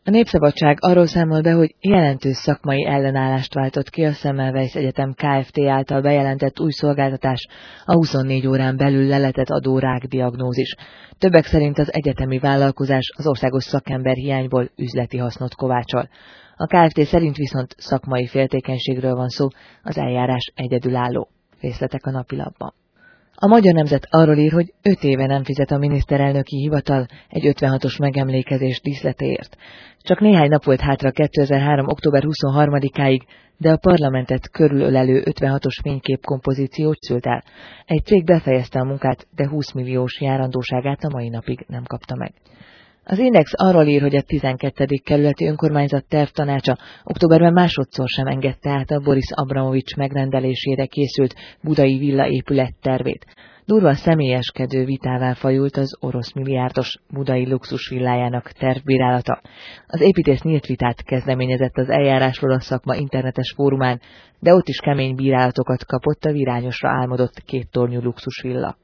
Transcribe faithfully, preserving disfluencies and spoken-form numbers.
A Népszabadság arról számol be, hogy jelentős szakmai ellenállást váltott ki a Semmelweis Egyetem Kft. Által bejelentett új szolgáltatás, a huszonnégy órán belül leletett adó rákdiagnózis. Többek szerint az egyetemi vállalkozás az országos szakemberhiányból üzleti hasznot kovácsol. A Kft. Szerint viszont szakmai féltékenységről van szó, az eljárás egyedülálló. Részletek a napilapban. A Magyar Nemzet arról ír, hogy öt éve nem fizet a miniszterelnöki hivatal egy ötvenhatos megemlékezés díszletéért. Csak néhány nap volt hátra kétezer-három. október huszonharmadikáig, de a parlamentet körülölelő ötvenhatos fényképkompozíciót szült el. Egy cég befejezte a munkát, de húsz milliós járandóságát a mai napig nem kapta meg. Az Index arról ír, hogy a tizenkettedik kerületi önkormányzat tervtanácsa októberben másodszor sem engedte át a Boris Abramovics megrendelésére készült budai villa épület tervét. Durva személyeskedő vitává fajult az orosz milliárdos budai luxusvillájának tervbírálata. Az építész nyílt vitát kezdeményezett az eljárásról a szakma internetes fórumán, de ott is kemény bírálatokat kapott a virányosra álmodott kéttornyú luxusvilla.